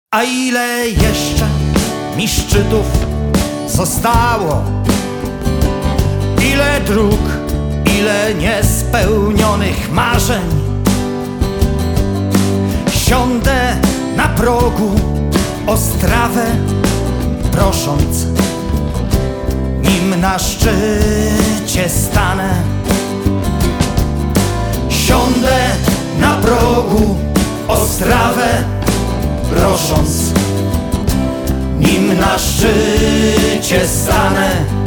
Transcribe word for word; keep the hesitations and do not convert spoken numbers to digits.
A ile jeszcze mi szczytów zostało? Ile dróg, ile niespełnionych marzeń? Siądę na progu Ostrawę, prosząc, nim na szczycie stanę. Siądę na progu Ostrawę, prosząc, nim na szczycie stanę.